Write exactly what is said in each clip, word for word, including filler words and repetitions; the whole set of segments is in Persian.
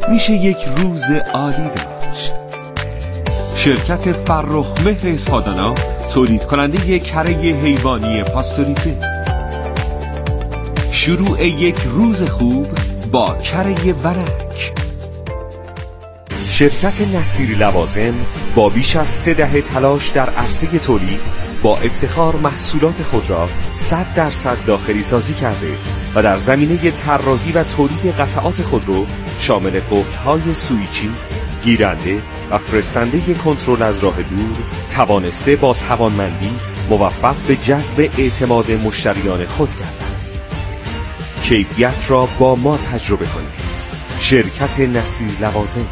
میشه یک روز عالی داشت. شرکت فرخ مهر اصفهانی تولید کننده کره حیوانی پاستوریزه. شروع یک روز خوب با کره ورک. شرکت نصیری لوازم با بیش از سه دهه تلاش در عرصه تولید با افتخار محصولات خود را صد درصد داخلی سازی کرده و در زمینه طراحی و تولید قطعات خودرو شامل قفل‌های سوئیچی، گیرنده و فرستنده کنترل از راه دور توانسته با توانمندی موفق به جذب اعتماد مشتریان خود گردد. کیفیت را با ما تجربه کنید. شرکت نصیری لوازم.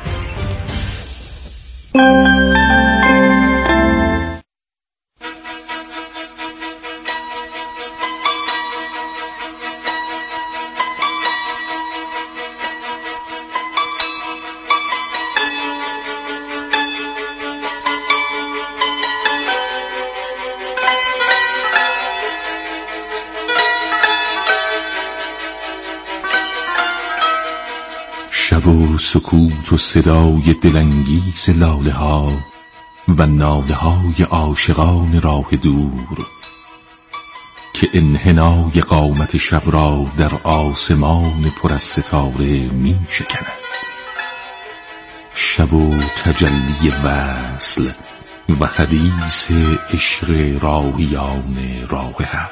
شب و سکوت و صدای دلانگیز لاله ها و ناله های عاشقان راه دور که انحنای قامت شب را در آسمان پر از ستاره می شکند. شب و تجلی وصل و حدیث عشق راهیان راه حق.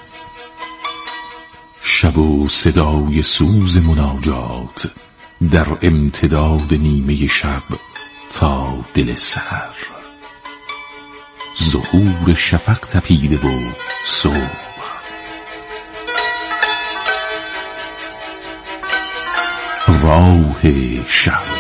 شب و صدای سوز مناجات در امتداد نیمه شب تا دل سحر. ظهور شفق تپیده و صبح. راه شب.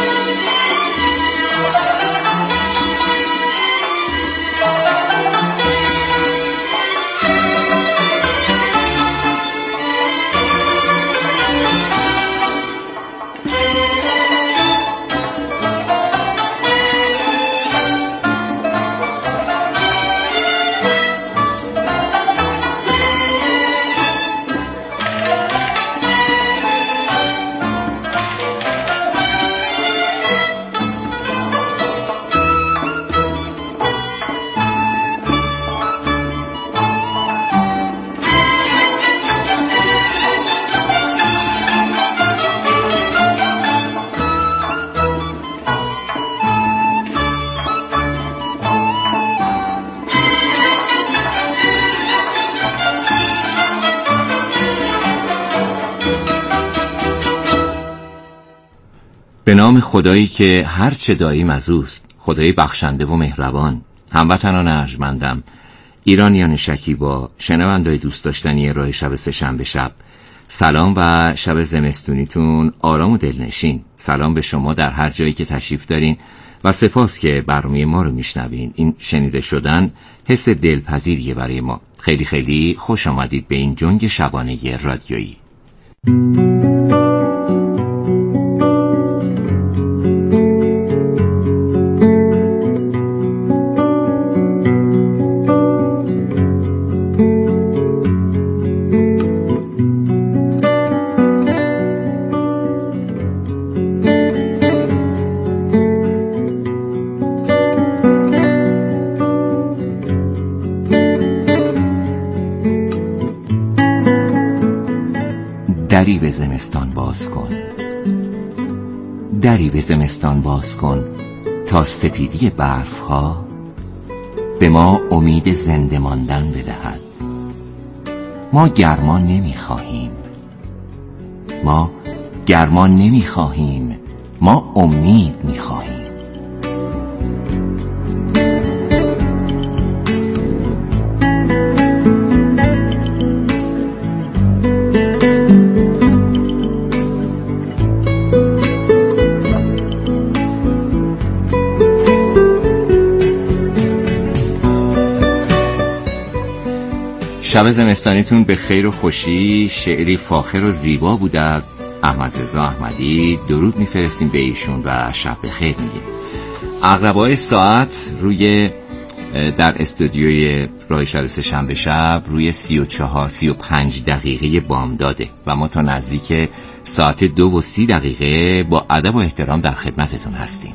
به نام خدایی که هر چه داریم از اوست، خدای بخشنده و مهربان. هموطنان ارجمندم، ایرانیان شکیبا، شنونده‌های دوست داشتنی راه شب سه‌شنبه شب، سلام و شب زمستونیتون آرام و دلنشین. سلام به شما در هر جایی که تشریف دارین و سپاس که برنامه ما رو میشنوین. این شنیده شدن حس دلپذیریه برای ما. خیلی خیلی خوش آمدید به این جنگ شبانه رادیویی. دری به زمستان باز کن، دری به زمستان باز کن تا سپیدی برف ها به ما امید زنده ماندن بدهد. ما گرمان نمی خواهیم، ما گرمان نمی خواهیم، ما امید می خواهیم. شب زمستانیتون به خیر و خوشی. شعری فاخر و زیبا بوده. احمد رضا احمدی درود میفرستیم به ایشون و شب بخیر میگیم. عقربای ساعت روی در استودیوی راه شب سه‌شنبه شب روی سی و چهار سی و پنج دقیقه بامداده و ما تا نزدیک ساعت دو و سی دقیقه با ادب و احترام در خدمتتون هستیم.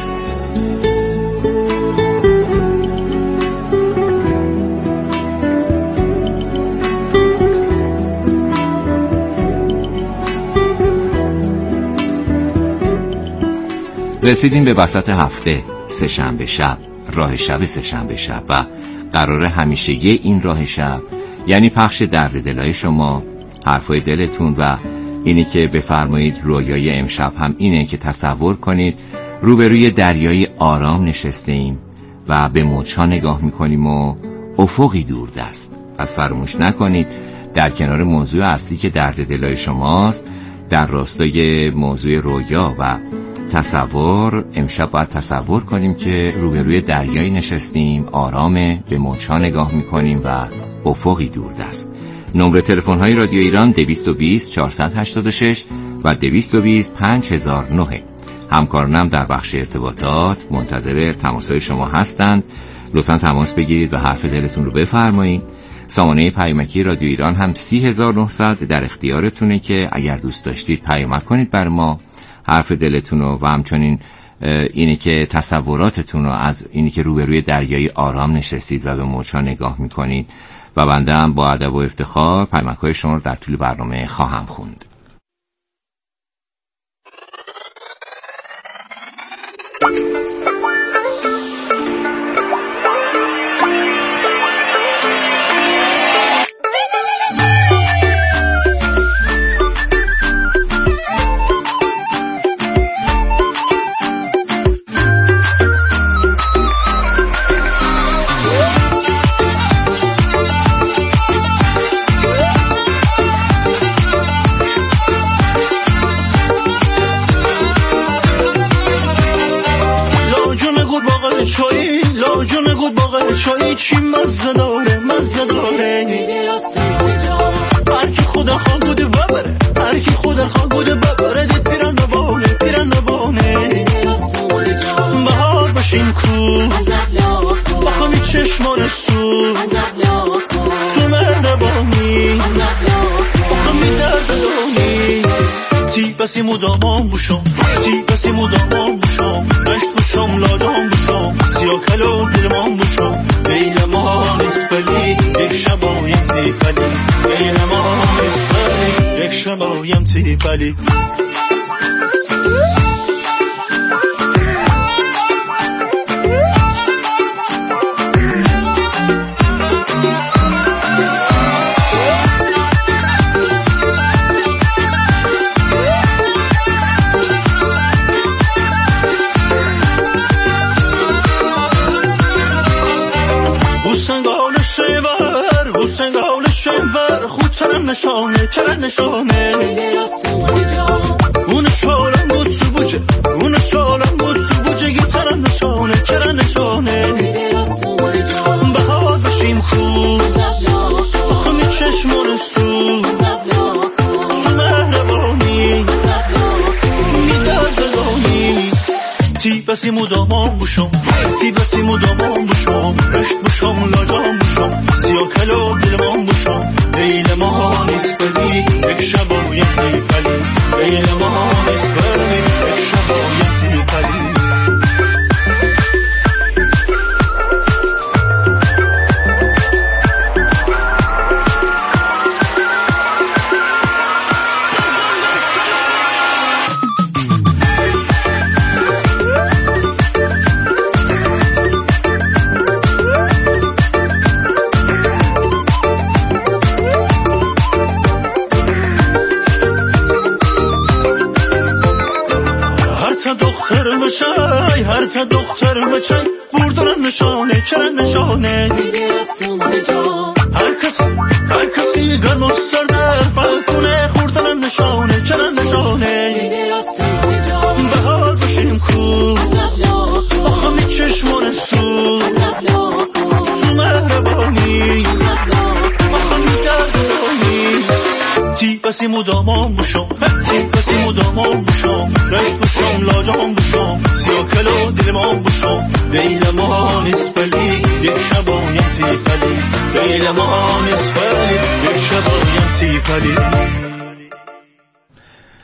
رسیدیم به وسط هفته، سه شنبه شب، راه شب سه شنبه شب و قرار همیشگی این راه شب، یعنی پخش درد دلای شما، حرفای دلتون و اینی که بفرمایید رویای امشب هم اینه که تصور کنید روبروی دریای آرام نشسته ایم و به موج‌ها نگاه میکنیم و افقی دوردست. از فراموش نکنید در کنار موضوع اصلی که درد دلای شماست، در راستای موضوع رویا و تصور، امشب باید تصور کنیم که روبروی دریایی نشستیم، آرامه، به موج‌ها نگاه میکنیم و افقی دوردست. نمره تلفن های رادیو ایران دویست و بیست چهارصد و هشتاد و شش و دویست و بیست پنج هزار و نه. همکارانم در بخش ارتباطات منتظر تماس های شما هستند. لطفا تماس بگیرید و حرف دلتون رو بفرمایید. سامانه پیامکی رادیو ایران هم سی هزار و نهصد در اختیارتونه که اگر دوست داشتید پیامک کنید بر ما حرف دلتون رو و همچنین اینی که تصوراتتون رو از اینی که روبروی دریای آرام نشستید و به موج‌ها نگاه میکنید و بنده هم با ادب و افتخار پیامک‌های شما رو در طول برنامه خواهم خوند. چای چی مزه داره مزه داره هر کی خدا خواه بوده ببره هر کی خدا خواه بوده ببره دی پیران نبانه پیران نبانه بهار باشیم کو بخوامی چشمان سو تو مهربانی بخوامی درد دانی تی بسی مدامان بوشم تی بسی مدامان بوشم رشت بوشم لادام بوشم سیا کلو دلمان بوشم بیل ما نیست بلی یک شبایم تی بلی بیل ما نیست بلی یک شبایم تی بلی نشانه چرا نشانه اون شالم بود سبوجه اون شالم بود سبوجه گیتر نشانه چرا نشانه بهار بشیم خوب بخوامی چشمان سو تو مهربانی میدرد دانی تی بسی مدامان بوشم تی بسی مدامان بوشم رشت بوشم لاجام بوشم سیا کلو دلمان بوشم بیل ما نیست بلی یک شبایم تی بلی بیل ما نیست بلی یک شبایم تی بلی مچای هر تا دختر مچای بردارن نشانه چرا نشانه هر کسی هر کسی گرم و سردر فکونه خوردن نشانه چرا نشانه بهار بشیم کو بخوامی چشمان سو تو مهربانی بخوامی درد دانی تی بسی مدامان بوشم تی بسی مدامان بوشم رشت بوشم لاجام بوشم سیا کلو دلمان بوشم بیل ما نیست بلی یک شبایم تی بلی بیل ما نیست بلی یک شبایم تی بلی.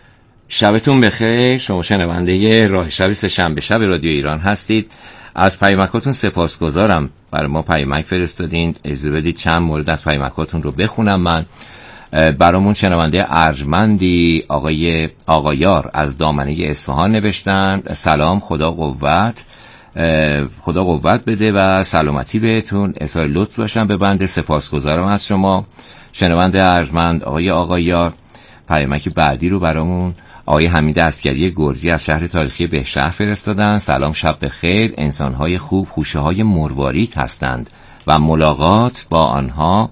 شبتون بخیر. شما شنونده راه شب سه‌شنبه شب رادیو ایران هستید. از پیامکاتون سپاسگزارم. برای ما پیامک فرستادین. اجازه بدید چند مورد از پیامکاتون رو بخونم. من برامون شنونده ارجمندی آقای آقایار از دامنه اصفهان نوشتن: سلام، خدا قوت خدا قوت بده و سلامتی بهتون، اظهار لطف باشم به بنده. سپاسگزارم از شما شنونده ارجمند آقای آقایار. پیامک بعدی رو برامون آقای حمید عسکری گرجی از شهر تاریخی بهشهر فرستادن: سلام، شب بخیر. انسان‌های خوب خوشه‌های مروارید هستند و ملاقات با آنها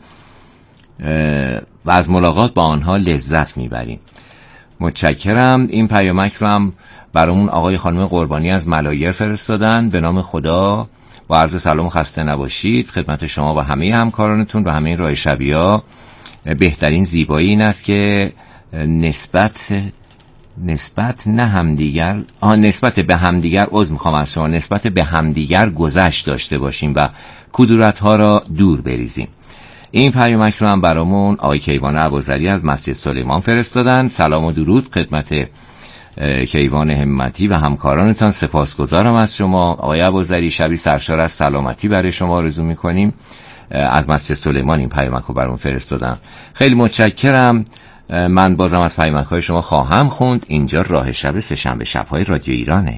و از ملاقات با آنها لذت میبریم. متشکرم. این پیامک رو هم برامون آقای خانم قربانی از ملایر فرستادن: به نام خدا و عرض سلام، خسته نباشید. خدمت شما و همه همکارانتون و همه راه شبی‌ها. بهترین زیبایی این است که نسبت نسبت نه همدیگر آه نسبت به همدیگر عذر میخوام از شما نسبت به همدیگر گذشت داشته باشیم و کدورت ها را دور بریزیم. این پیامک رو هم برامون آقای کیوان ابوذری از مسجد سلیمان فرستادن: سلام و درود خدمت کیوان همتی و همکارانتان. سپاسگزارم از شما آقای ابوذری. شبی سرشار از سلامتی برای شما آرزو میکنیم. از مسجد سلیمان این پیامک رو برامون فرستادن. خیلی متشکرم. من بازم از پیامک های شما خواهم خوند. اینجا راه شب سه‌شنبه شب‌های رادیو ایرانه.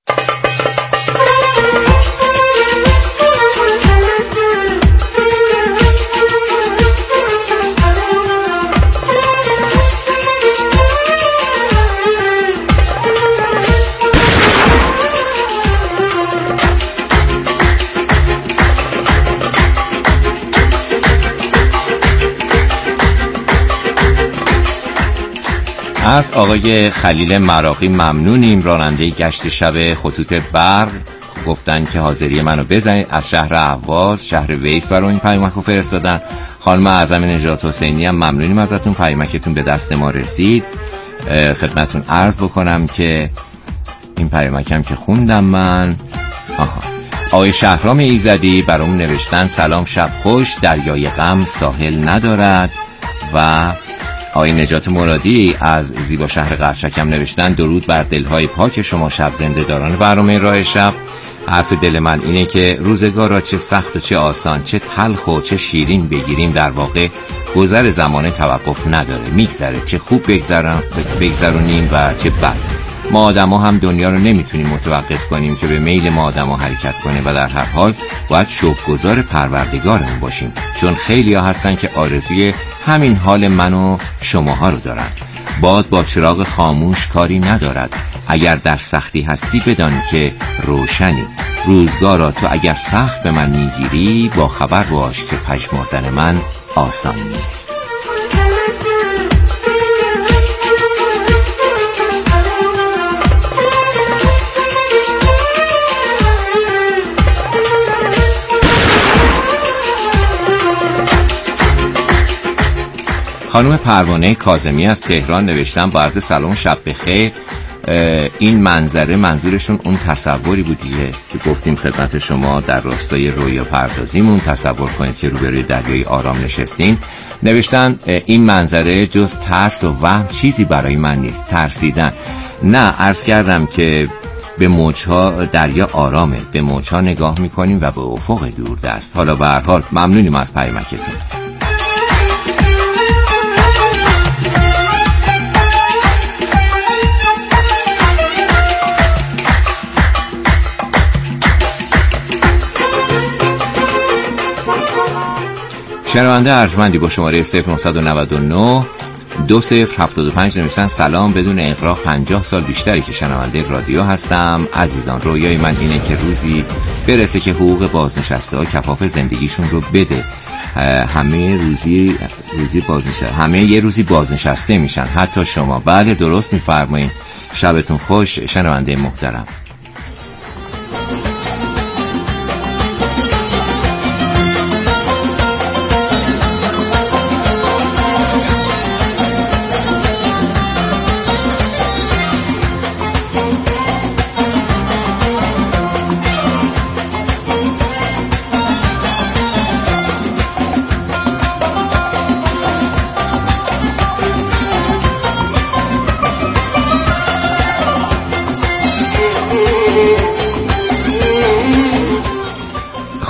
از آقای خلیل مراقی ممنونیم، راننده گشت شب خطوط برق. گفتن که حاضری منو بزنید. از شهر اهواز شهر ویس برای این پیامک رو فرستادن. خانم اعظم نجات حسینی هم ممنونیم ازتون، پیامکتون به دست ما رسید. خدمتون عرض بکنم که این پیامکم که خوندم من آها آقای شهرام ایزدی برامون نوشتن: سلام، شب خوش، دریای غم ساحل ندارد. و آقای نجات مرادی از زیبا شهر قرشکم نوشتن: درود بر دلهای پاک شما شب زنده داران برنامه راه شب. حرف دل من اینه که روزگار را چه سخت و چه آسان، چه تلخ و چه شیرین بگیریم، در واقع گذر زمانه توقف نداره، میگذره. چه خوب بگذرونیم و چه بد. ما آدم ها هم دنیا رو نمیتونیم متوقف کنیم که به میل ما آدم ها حرکت کنه و در هر حال باید شکرگزار پروردگارمون باشیم، چون خیلی ها هستن که آرزوی همین حال من و شماها رو دارن. باد با چراغ خاموش کاری ندارد. اگر در سختی هستی بدان که روشنی. روزگارا تو اگر سخت به من میگیری، با خبر باش که پژمردن من آسان نیست. خانم پروانه کاظمی از تهران نوشتن: با عرض سلام، شب بخیر. این منظره منظورشون اون تصوری بودیه که گفتیم خدمت شما در راستای رویا پردازیمون. تصور کنید که روبروی دریای آرام نشستین. نوشتن: این منظره جز ترس و وهم چیزی برای من نیست. ترسیدن نه، عرض کردم که به موجها دریا آرامه، به موجها نگاه میکنیم و به افق دوردست. حالا به هر حال ممنونیم از پیامکتون. شنونده ارجمندی با شماره صفر نه نه نه دو صفر هفت پنج نوشتن: سلام، بدون اغراق پنجاه سال بیشتری که شنونده رادیو هستم. عزیزان، رویای من اینه که روزی برسه که حقوق بازنشسته ها کفاف زندگیشون رو بده. همه روزی روزی بازنشسته همه یه روزی بازنشسته میشن، حتی شما. بله درست میفرمایید. شبتون خوش شنونده محترم.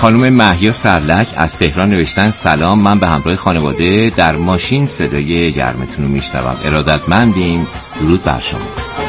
خانم مهیا سرلک از تهران نوشتن سلام، من به همراه خانواده در ماشین صدای گرمتون رو میشنوم. ارادتمندیم. درود بر شما.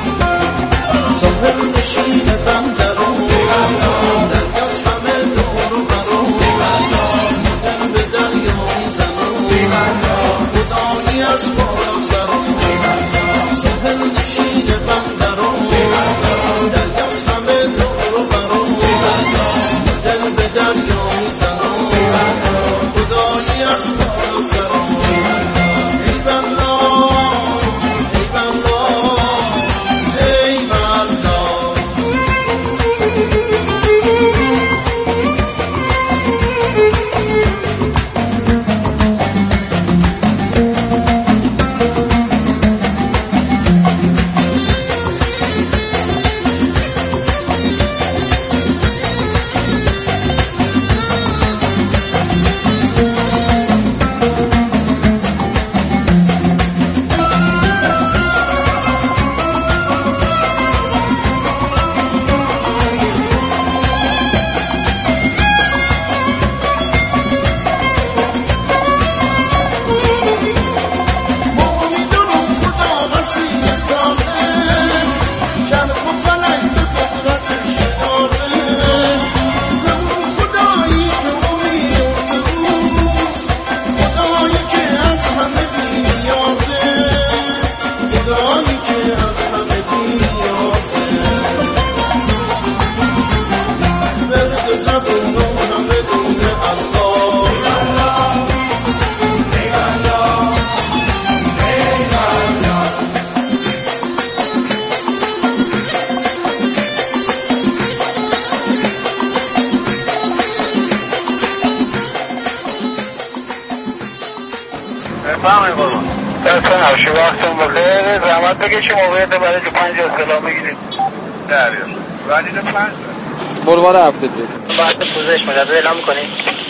بفهمه قربان دستان هرشی وقتون بخیر. زحمت بکشیم موقعیت برای جو پنج اصطلاح بگیریم دریا ولیده پنج بلوار هفته جید بعد پوزش مجازه اعلام میکنیم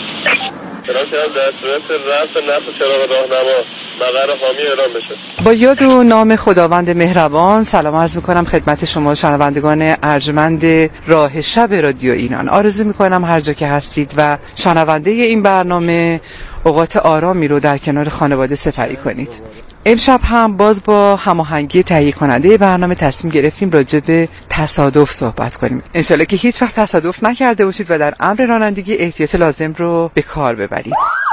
سلام کنم در صورت رفت نفت چراغ راهنما مقر حامی اعلام بشه. با یاد و نام خداوند مهربان سلام عرض میکنم خدمت شما شنوندگان ارجمند راه شب رادیو ایران. آرزو میکنم هر جا که هستید و شنونده این برنامه اوقات آرامی رو در کنار خانواده سپری کنید. امشب هم باز با هماهنگی تهیه کننده برنامه تصمیم گرفتیم راجع به تصادف صحبت کنیم. انشالله که هیچ وقت تصادف نکرده باشید و در امر رانندگی احتیاط لازم رو به کار ببرید.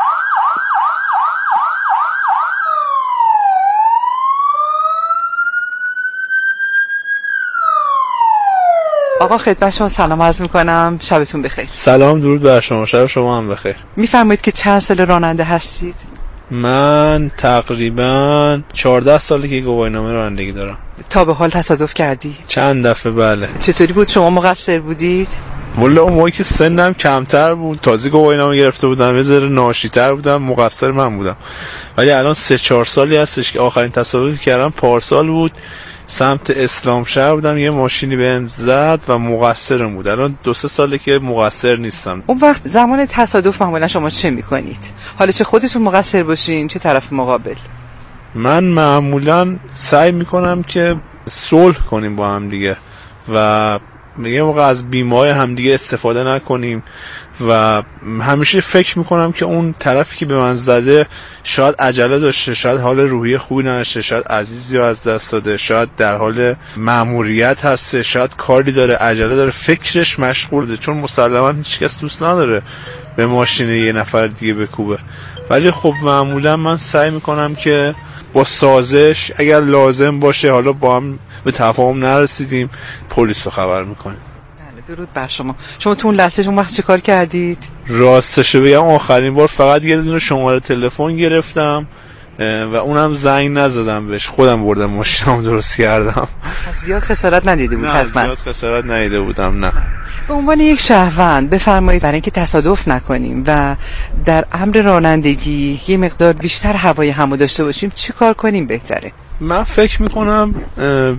آقا خدمت شما سلام عرض میکنم، شبتون بخیر. سلام درود بر شما، شب شما هم بخیر. میفرمایید که چند سال راننده هستید؟ من تقریبا چهارده ساله که گواهینامه رانندگی دارم. تا به حال تصادف کردی؟ چند دفعه بله. چطوری بود؟ شما مقصر بودید؟ والا اون موقعی که سنم کمتر بود تازه گواهینامه گرفته بودم یه ذره ناشی‌تر بودم، مقصر من بودم. ولی الان سه چهار سالی هستش که آخرین تصادفی کردم پارسال بود، سمت اسلام شهر بودم، یه ماشینی بهم زد و مقصرم بود. الان دو سه ساله که مقصر نیستم. اون وقت زمان تصادف معمولا شما چه میکنید؟ حالا چه خودتون مقصر باشین چه طرف مقابل؟ من معمولا سعی میکنم که صلح کنیم با هم دیگه و یه موقع از بیمه‌های همدیگه استفاده نکنیم و همیشه فکر میکنم که اون طرفی که به من زده شاید عجله داشته، شاید حال روحی خوبی نداشته، شاید عزیزی رو از دست داده، شاید در حال مأموریت هسته، شاید کاری داره، عجله داره، فکرش مشغوله، چون مسلما هیچ کس دوست نداره به ماشین یه نفر دیگه بکوبه. ولی خب معمولا من سعی میکنم که با سازش اگر لازم باشه، حالا با هم به تفاهم نرسیدیم، پلیس رو خبر میکنیم. بله درود بر شما. شما تو اون لحظه اون وقت چه کار کردید؟ راستش بگم آخرین بار فقط یه دونه شماره تلفن گرفتم و اونم زنگ نزدم بهش، خودم بردم ماشینم درست کردم. زیاد خسارت ندیده بود حتما؟ نه زیاد خسارت ندیده بودم نه. به عنوان یک شهروند بفرمایید برای اینکه تصادف نکنیم و در امر رانندگی یه مقدار بیشتر هوای همو داشته باشیم چی کار کنیم بهتره؟ من فکر میکنم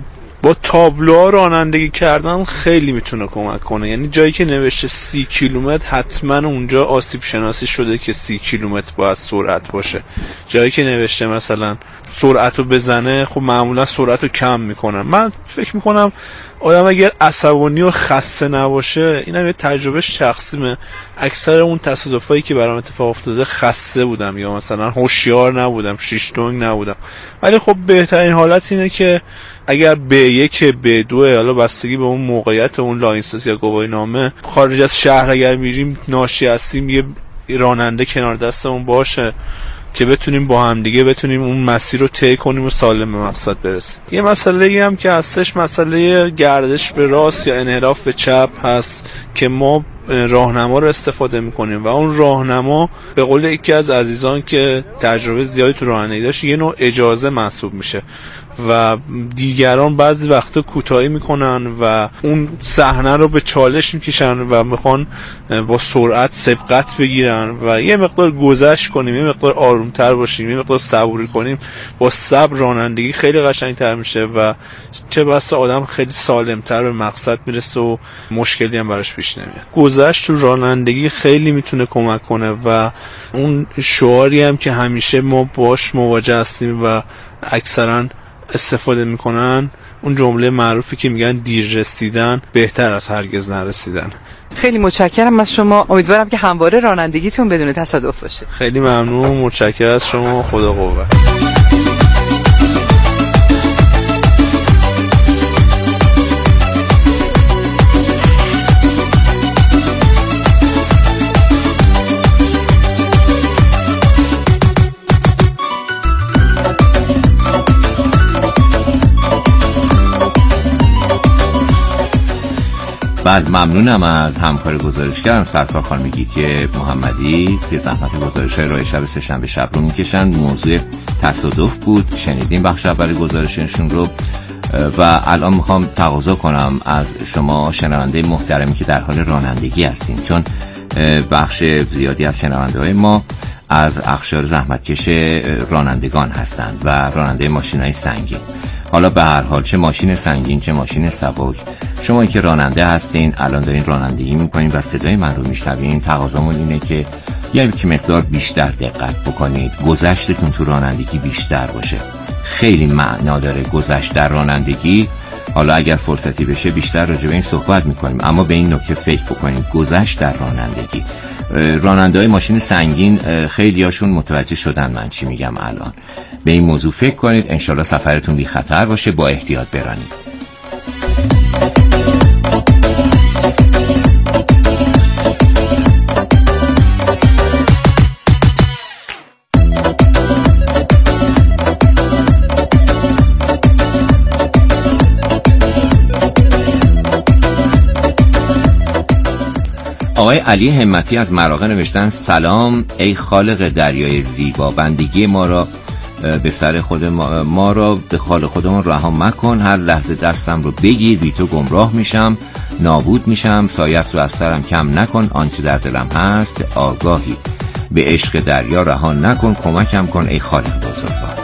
با تابلوها رانندگی کردن خیلی میتونه کمک کنه. یعنی جایی که نوشته سی کیلومتر حتما اونجا آسیب شناسی شده که سی کیلومتر باید سرعت باشه. جایی که نوشته مثلا سرعت رو بزنه، خب معمولا سرعت رو کم میکنن. من فکر میکنم آدم اگر عصبانی و خسته نباشه، اینم یه تجربه شخصیمه، اکثر اون تصادفایی که برام اتفاق افتاده خسته بودم یا مثلا هوشیار نبودم، شیش تونگ نبودم. ولی خب بهترین حالت اینه که اگر به یک به دو، حالا بستگی به اون موقعیت اون لاینسنس یا گواهی نامه، خارج از شهر اگر میریم ناشی هستیم، یه راننده کنار دستمون باشه که بتونیم با هم دیگه بتونیم اون مسیر رو طی کنیم و سالم به مقصد برسیم. یه مسئله ای هم که هستش، مسئله گردش به راست یا انحراف به چپ هست که ما راهنما رو استفاده میکنیم و اون راهنما به قول یکی از عزیزان که تجربه زیادی تو رانندگی داشت، یه نوع اجازه محسوب میشه و دیگران بعضی وقتا کوتاهی میکنن و اون صحنه رو به چالش میکشن و میخوان با سرعت سبقت بگیرن و یه مقدار گذشت کنیم، یه مقدار آرومتر باشیم، یه مقدار صبوری کنیم. با صبر رانندگی خیلی قشنگتر میشه و چه بسا آدم خیلی سالمتر به مقصد میرسه و مشکلی هم براش پیش نمیاد. گذشت تو رانندگی خیلی میتونه کمک کنه و اون شعاری هم که همیشه ما باش مواجه هستیم و اکثرا استفاده میکنن، اون جمله معروفی که میگن دیر رسیدن بهتر از هرگز نرسیدن. خیلی متشکرم از شما، امیدوارم که همواره رانندگیتون بدون تصادف باشه. خیلی ممنون، متشکرم از شما، خدا قوت. بعد ممنونم از همکار گزارشگرم سرکار خانم گیتی محمدی که زحمت گزارش های راه شب سه‌شنبه شب رو میکشن. موضوع تصادف بود، شنیدیم بخش اول گزارششون رو و الان میخوام تقاضا کنم از شما شنونده محترمی که در حال رانندگی هستین، چون بخش زیادی از شنونده های ما از اقشار زحمتکش رانندگان هستند و راننده ماشین‌های سنگین. حالا به هر حال چه ماشین سنگین چه ماشین سبک، شما که راننده هستین الان دارین رانندگی میکنین و صدای من رو میشنوین، تقاضامون اینه که یه مقدار بیشتر دقت بکنید، گذشتتون تو رانندگی بیشتر باشه. خیلی معنا داره گذشت در رانندگی. حالا اگر فرصتی بشه بیشتر راجع به این صحبت میکنیم، اما به این نکته فکر بکنید، گذشت در رانندگی. راننده های ماشین سنگین خیلی هاشون متوجه شدن من چی میگم الان. به این موضوع فکر کنید، انشالله سفرتون بی خطر باشه، با احتیاط برانید. آقای علی همتی از مراغه نوشتن سلام ای خالق دریای زیبا، بندگی ما را به سر خود ما, ما را به خال خودمون رها مکن، هر لحظه دستم رو بگیر، بی تو گمراه میشم، نابود میشم، سایت رو از سرم کم نکن، آنچه در دلم هست آگاهی، به عشق دریا رها نکن، کمکم کن ای خالق بزرگوار.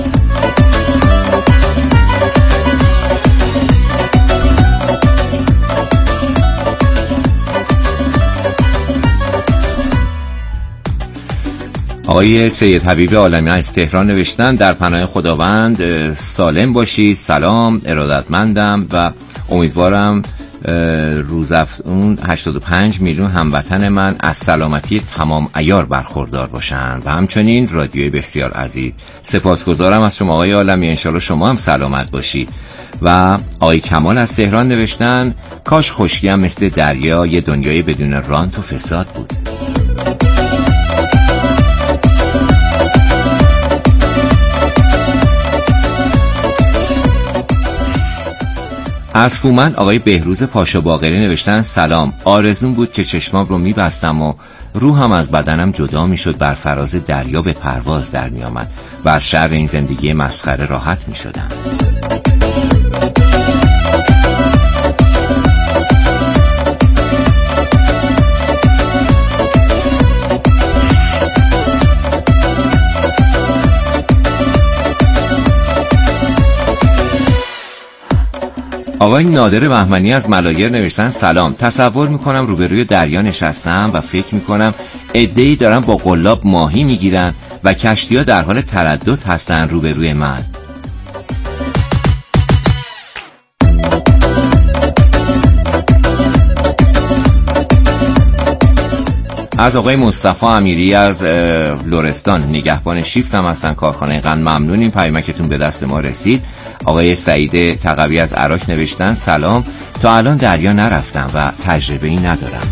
آقای سید حبیب عالمی از تهران نوشتن در پناه خداوند سالم باشید، سلام، ارادتمندم و امیدوارم روزافزون هشتاد و پنج میلیون هموطن من از سلامتی تمام عیار برخوردار باشند و همچنین رادیوی بسیار عزیز. سپاسگزارم از شما آقای عالمی، انشالله شما هم سلامت باشید. و آقای کمال از تهران نوشتن کاش خشکی هم مثل دریا یه دنیای بدون رانت و فساد بود. از فومن آقای بهروز پاشا باقری نوشتن سلام، آرزون بود که چشمام رو میبستم و روحم از بدنم جدا میشد، بر فراز دریا به پرواز در میامد و از شر این زندگی مسخره راحت میشدم. آقای نادر بهمنی از ملایر نوشتن سلام، تصور میکنم روبروی دریا نشستم و فکر میکنم عده‌ای دارن با قلاب ماهی میگیرن و کشتی‌ها در حال تردد هستن روبروی من. از آقای مصطفی امیری از لرستان نگهبان شیفت هم هستن کارخانه قند، ممنونیم پیامکتون به دست ما رسید. آقای سعید تقوی از عراق نوشتن سلام، تا الان دریا نرفتم و تجربه ای ندارم.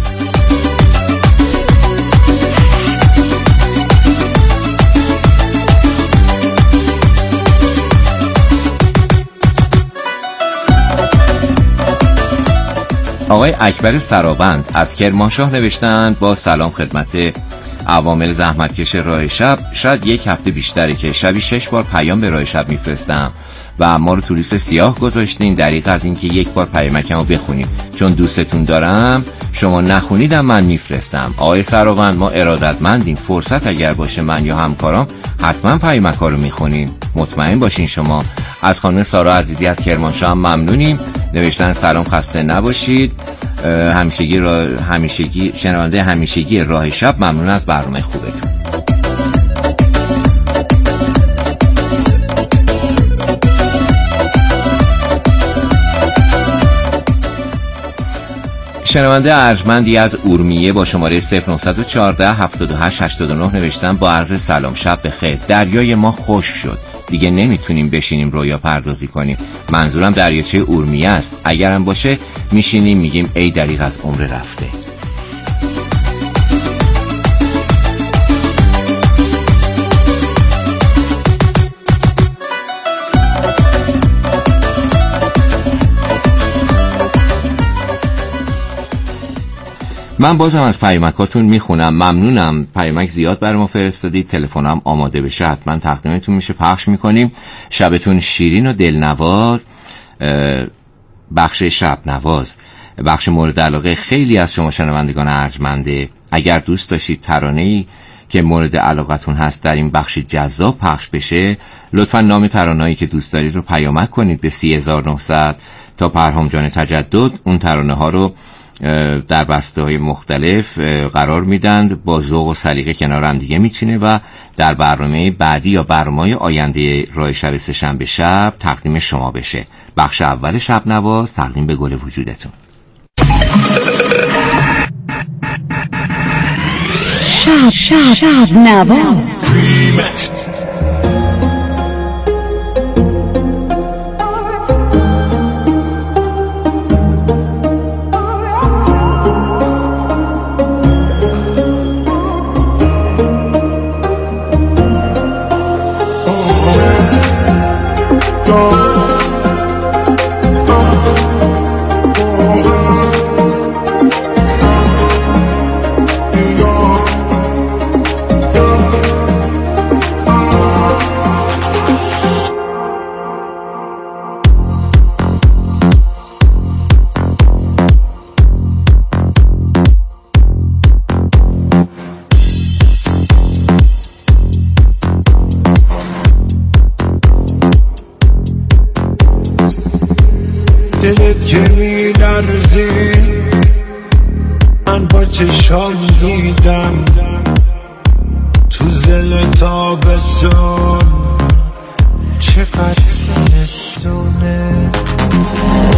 آقای اکبر سرابند از کرمانشاه نوشتند با سلام خدمت عوامل زحمتکش راه شب، شاید یک هفته بیشتری که شبی شش بار پیام به راه شب میفرستم و ما رو تو لیست سیاه گذاشتین دریغ از اینکه یک بار پیامکمو بخونید، چون دوستتون دارم شما نخونیدم من میفرستم. آقای سرابند ما ارادتمندیم، فرصت اگر باشه من یا همکارام حتما پیامک‌ها رو میخونیم، مطمئن باشین شما. از خانم سارا عزیزی از کرمانشاه هم ممنونیم، نوشتن سلام خسته نباشید، همیشگی را همیشگی شنونده همیشگی راه شب، ممنون از برنامه خوبتون. شنونده ارجمندی از اورمیه با شماره صفر نه یک چهار هفت هشت هشت نه نوشتن با عرض سلام شب بخیر، دریای ما خشک شد، دیگه نمیتونیم بشینیم رویا پردازی کنیم. منظورم دریاچه اورمیه است، اگرم باشه میشینیم میگیم ای دریغ از عمر رفته. من بازم از پیامکاتون میخونم، ممنونم، پیامک زیاد برای ما فرستادید، تلفنم آماده بشه حتما تقدیمتون میشه، پخش میکنیم. شبتون شیرین و دلنواز. بخش شب نواز بخش مورد علاقه خیلی از شما شنوندگان ارجمنده. اگر دوست داشتید ترانه‌ای که مورد علاقتون هست در این بخش جذاب پخش بشه، لطفا نام ترانه‌ای که دوست دارید رو پیامک کنید به سی هزار و نهصد تا پرهام جان تجدد. اون ترانه ها رو در بسته های مختلف قرار میدند، با ذوق و سلیقه کنار هم دیگه میچینه و در برنامه بعدی یا برنامه آینده راه شب سه‌شنبه شب تقدیم شما بشه. بخش اول شب نواز تقدیم به گل وجودتون. شب شب شب نواز. دلت که می لرزه من با چشام دیدم تو زل تابستون چقدر زمستونه.